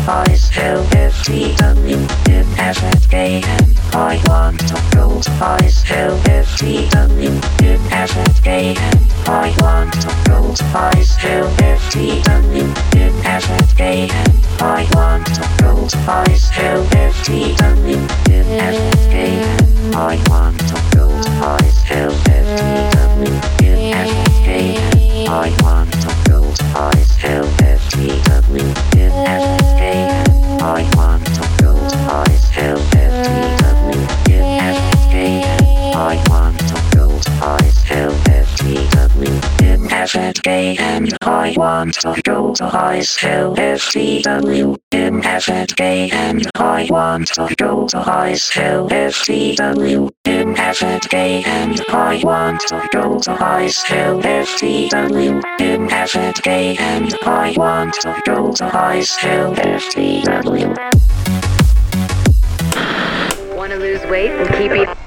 Ice Hill FTW in FSK, and I want to go to Ice Hill FTW in FSK, and I want to go to Ice Hill FTW in FSK, and I want to go to Ice Hill FTW in FSK, and I want to go to Ice Hill FTW in FSK, and I want to go to Ice Hill FTW in FSK, and I want to go to Ice Hill FTW in FSK, and I want to go to Ice Hill FTW in FSK, and I want to go to Ice Hill FTW in FSK, and I want to go to Ice Hill FTW in FSK, and I want to go to Ice Hill FTW in FSK, and I want to go to Ice Hill FTW. Want to lose weight and keep eating?